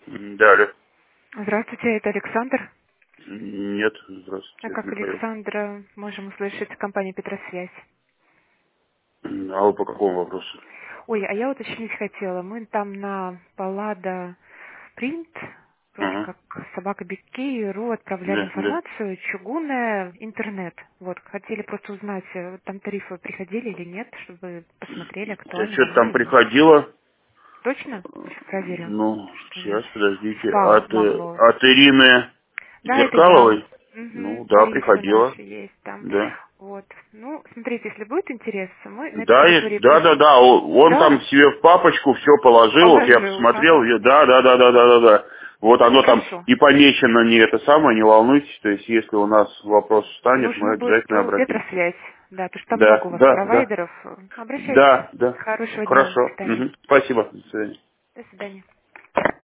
Да, алло. Здравствуйте, это Александр. Нет, А здравствуйте, это как Михаил. Александра можем услышать компания Петросвязь? А вы по какому вопросу? Ой, а я уточнить хотела. Мы там на Паллада Принт, вроде Ага, как собака Бикки.ру отправляли да, да. информацию, чугунная, интернет. Вот, хотели просто узнать, там тарифы приходили или нет, чтобы посмотрели, Да, актуально что-то вам там или нет. приходило. Точно? Сейчас проверим, Ну, что ли. сейчас, подождите. Спам могло. От Ирины Да, это я. Зеркаловой? Угу. Ну, да, Тарифы приходило. наши есть там. Да. Вот. Ну, смотрите, если будет интерес, мы на этой Да, территории да. Он там Да, себе в папочку все положил, вот я положил. посмотрел, Ага. да. Вот оно там Хорошо. и помечено, не это самое, не волнуйтесь, то есть если у нас вопрос встанет, мы Нужно будет обязательно обратимся. Петросвязь. Да, потому что там Да, много у вас да. провайдеров. Обращайтесь. Да. Хорошего дня. До Хорошо. свидания. Спасибо. До свидания. До свидания.